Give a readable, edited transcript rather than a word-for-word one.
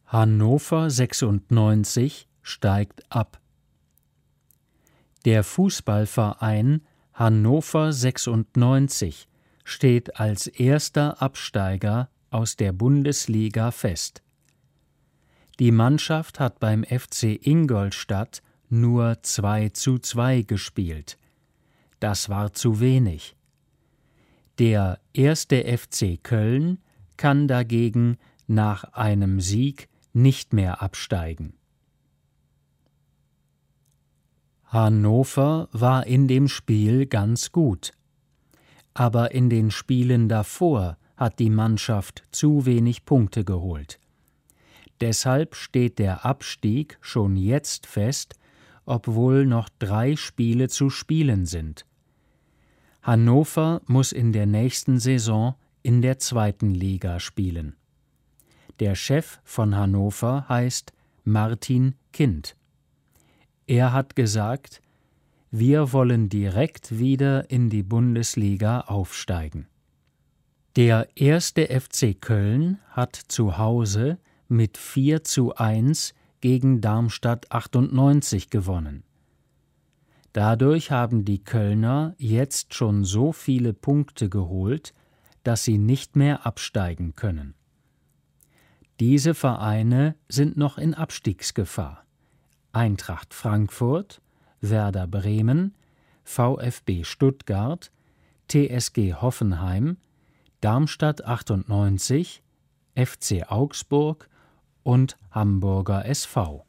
Hannover 96 steigt ab. Der Fußballverein Hannover 96 steht als erster Absteiger aus der Bundesliga fest. Die Mannschaft hat beim FC Ingolstadt nur 2:2 gespielt. Das war zu wenig. Der 1. FC Köln kann dagegen nach einem Sieg nicht mehr absteigen. Hannover war in dem Spiel ganz gut. Aber in den Spielen davor hat die Mannschaft zu wenig Punkte geholt. Deshalb steht der Abstieg schon jetzt fest, obwohl noch 3 Spiele zu spielen sind. Hannover muss in der nächsten Saison in der 2. Liga spielen. Der Chef von Hannover heißt Martin Kind. Er hat gesagt, wir wollen direkt wieder in die Bundesliga aufsteigen. Der 1. FC Köln hat zu Hause mit 4:1 gegen Darmstadt 98 gewonnen. Dadurch haben die Kölner jetzt schon so viele Punkte geholt, dass sie nicht mehr absteigen können. Diese Vereine sind noch in Abstiegsgefahr. Eintracht Frankfurt, Werder Bremen, VfB Stuttgart, TSG Hoffenheim, Darmstadt 98, FC Augsburg und Hamburger SV.